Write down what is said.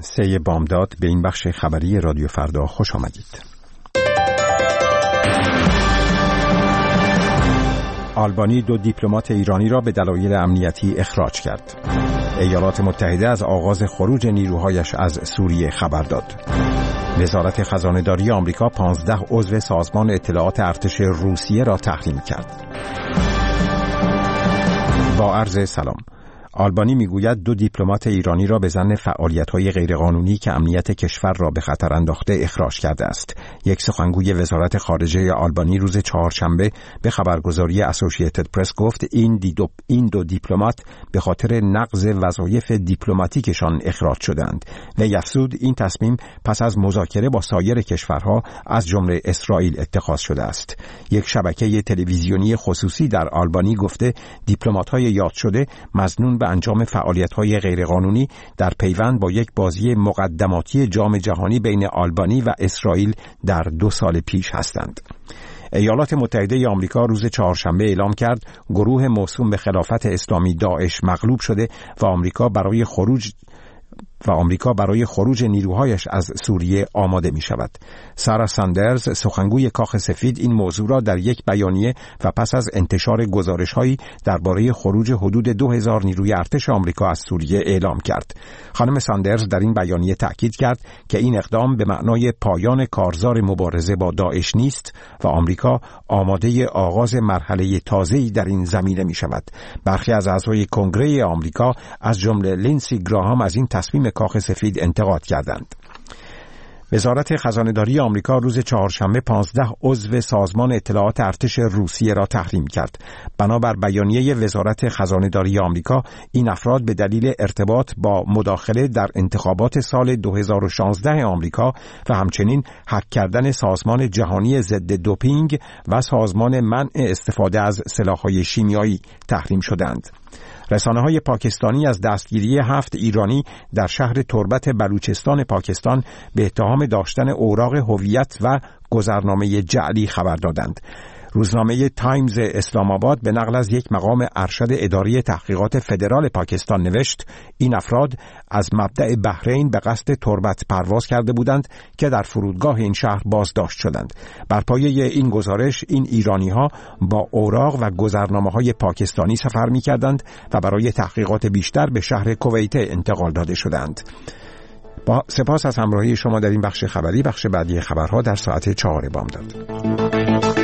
3 بامداد به این بخش خبری رادیو فردا خوش آمدید. آلبانی 2 دیپلمات ایرانی را به دلایل امنیتی اخراج کرد. ایالات متحده از آغاز خروج نیروهایش از سوریه خبر داد. وزارت خزانه‌داری آمریکا 15 عضو سازمان اطلاعات ارتش روسیه را تحریم کرد. با عرض سلام. آلبانی میگوید 2 دیپلمات ایرانی را به ظن فعالیت‌های غیرقانونی که امنیت کشور را به خطر انداخته اخراج کرده است. یک سخنگوی وزارت خارجه آلبانی روز چهارشنبه به خبرگزاری اسوسییتد پرس گفت این دو دیپلمات به خاطر نقض وظایف دیپلماتیکشان اخراج شدند. و افزود این تصمیم پس از مذاکره با سایر کشورها از جمله اسرائیل اتخاذ شده است. یک شبکه تلویزیونی خصوصی در آلبانی گفته دیپلمات‌های یاد شده مظنون به انجام فعالیت‌های غیرقانونی در پیوند با یک بازی مقدماتی جام جهانی بین آلبانی و اسرائیل در 2 سال پیش هستند. ایالات متحده آمریکا روز چهارشنبه اعلام کرد گروه موسوم به خلافت اسلامی داعش مغلوب شده و آمریکا برای خروج نیروهایش از سوریه آماده می شود. سارا ساندرز سخنگوی کاخ سفید این موضوع را در یک بیانیه و پس از انتشار گزارش‌هایی درباره خروج حدود 2000 نیروی ارتش آمریکا از سوریه اعلام کرد. خانم ساندرز در این بیانیه تأکید کرد که این اقدام به معنای پایان کارزار مبارزه با داعش نیست و آمریکا آماده آغاز مرحله تازه‌ای در این زمینه می شود. برخی از اعضای کنگره آمریکا از جمله لینسی گراهام از این تصمیم کاخ سفید انتقاد کردند. وزارت خزانه‌داری آمریکا روز چهارشنبه 15 عضو سازمان اطلاعات ارتش روسیه را تحریم کرد. بنابر بیانیه وزارت خزانه‌داری آمریکا این افراد به دلیل ارتباط با مداخله در انتخابات سال 2016 آمریکا و همچنین هک کردن سازمان جهانی ضد دوپینگ و سازمان منع استفاده از سلاح‌های شیمیایی تحریم شدند. رسانه‌های پاکستانی از دستگیری 7 ایرانی در شهر تربت بلوچستان پاکستان به اتهام داشتن اوراق هویت و گذرنامه جعلی خبر دادند. روزنامه تایمز اسلام آباد به نقل از یک مقام ارشد اداری تحقیقات فدرال پاکستان نوشت این افراد از مبدأ بحرین به قصد تربت پرواز کرده بودند که در فرودگاه این شهر بازداشت شدند. بر پایه این گزارش این ایرانی‌ها با اوراق و گذرنامه‌های پاکستانی سفر می‌کردند و برای تحقیقات بیشتر به شهر کویت انتقال داده شدند. با سپاس از همراهی شما در این بخش خبری. بخش بعدی خبرها در ساعت 4 بامداد.